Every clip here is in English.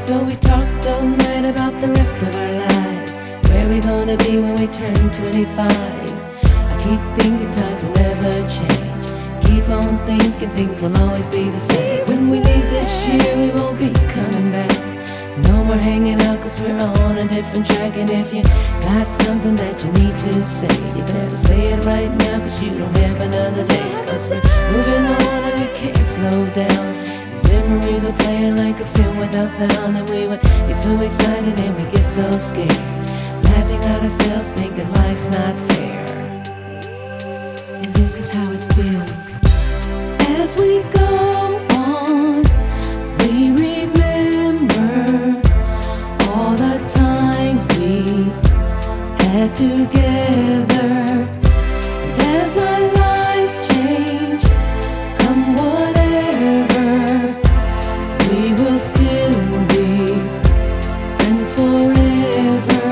So we talked all night about the rest of our lives, where we gonna be when we turn 25. I keep thinking times will never change, keep on thinking things will always be the same. When we leave this year we won't be coming back, no more hanging out cause we're on a different track. And if you got something that you need to say, you better say it right now cause you don't have another day. Cause we're moving on and we can't slow down. These memories are playing like a film without sound, and we would get so excited and we get so scared, laughing at ourselves thinking life's not fair. And this is how it feels. As we go on, we remember all the times we had together. And as our lives change, come whatever, we will still be friends forever.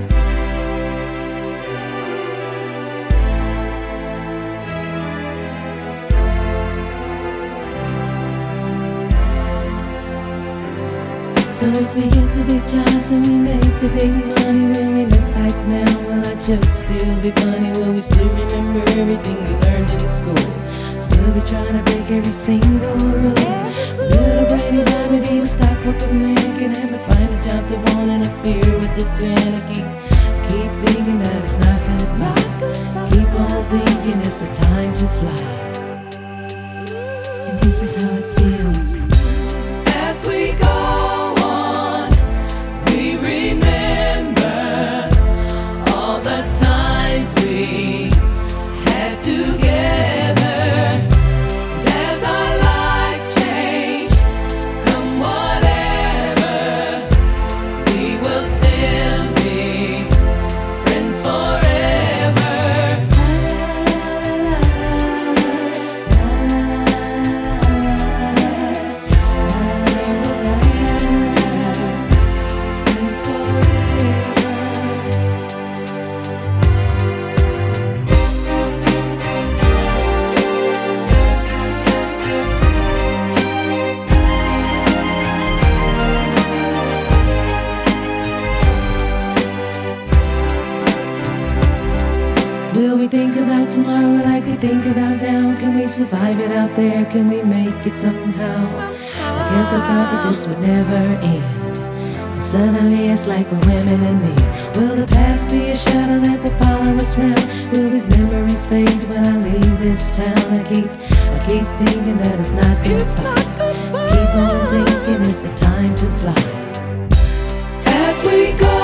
So if we get the big jobs and we make the big money, when we look back now, will our jokes still be funny? Will we still remember everything we learned in school? Still be trying to break every single rule? Little brainy boy, maybe the stockbroker man can never find a job that won't interfere with the plan. I keep thinking that it's not goodbye, keep on thinking it's a time to fly. And this is how it feels. As we go on, we remember all the times we had together. And as our lives change, come whatever, we will still be friends forever. Will we think about tomorrow like we think about now? Can we survive it out there? Can we make it somehow? I guess I thought that this would never end, and suddenly it's like we're women and men. Will the past be a shadow that will follow us round? Will these memories fade when I leave this town? I keep thinking that it's not goodbye. Keep on thinking it's a time to fly. As we go